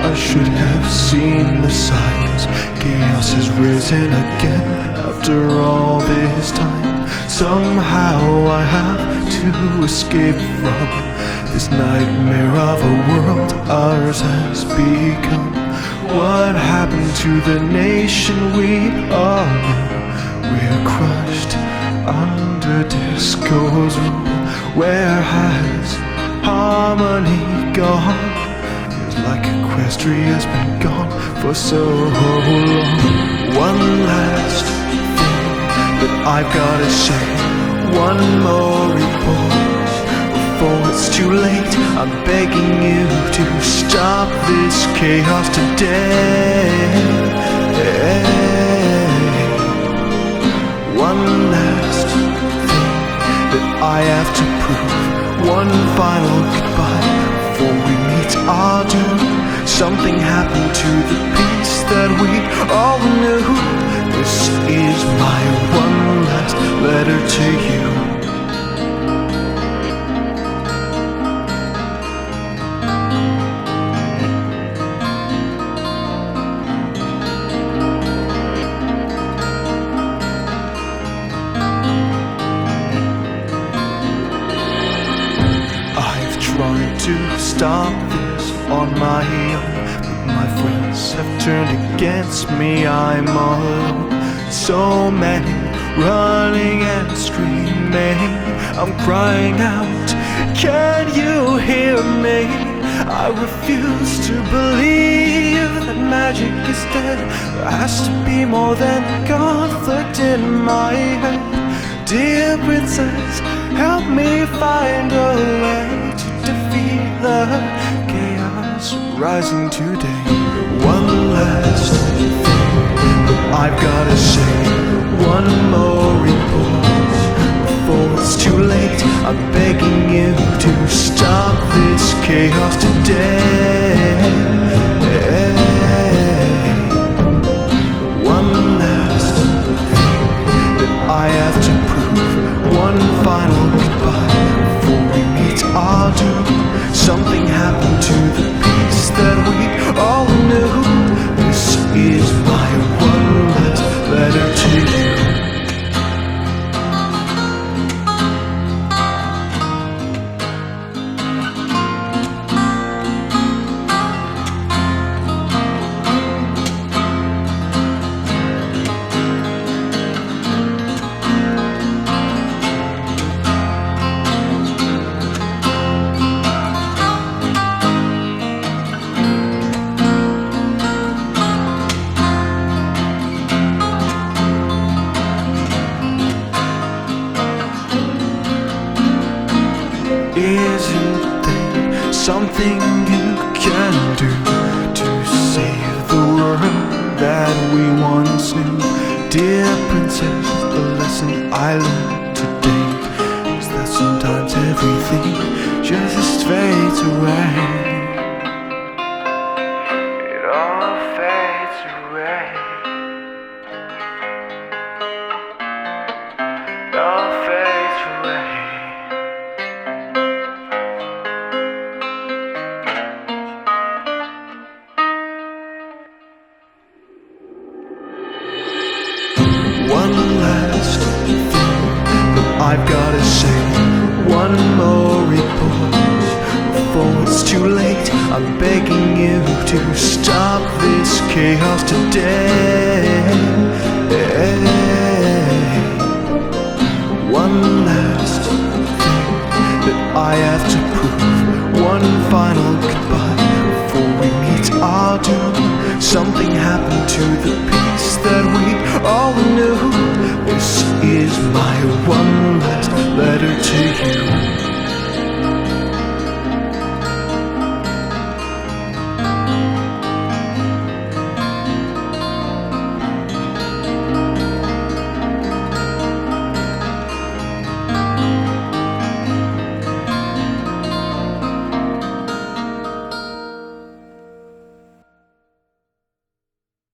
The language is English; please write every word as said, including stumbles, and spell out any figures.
I should have seen the signs. Chaos has risen again after all this time. Somehow I have to escape from this nightmare of a world ours has become. What happened to the nation we all knew? We're crushed under disco's rule. Where has harmony gone? Feels like Equestria's been gone for so long. One last thing that I've gotta say, one more report before it's too late. I'm begging you to stop this chaos today. One last thing that I have to prove, one final goodbye before we meet our doom. Something happened to the peace that we all knew. This is my one last letter to you. Trying to stop this on my own, but my friends have turned against me. I'm all alone. So many running and screaming. I'm crying out, can you hear me? I refuse to believe that magic is dead. There has to be more than conflict in my head. Dear princess, help me find a way to defeat the chaos rising today. One last thing that I've gotta say, one more report before it's too late. I'm begging you to stop this chaos today. One last thing that I have to prove, one final goodbye before we meet our doom. Something happened to the peace that we all knew. This is my one last letter to you. Isn't there something you can do to save the world that we once knew? Dear princess, the lesson I learned today is that sometimes everything just fades away. It all fades away. It all fades away. One last thing that I've gotta say, one more report before it's too late. I'm begging you to stop this chaos today. One last thing that I have to prove, one final goodbye before we meet our doom. Something happened to the peace that we all knew. This is my one last letter to you.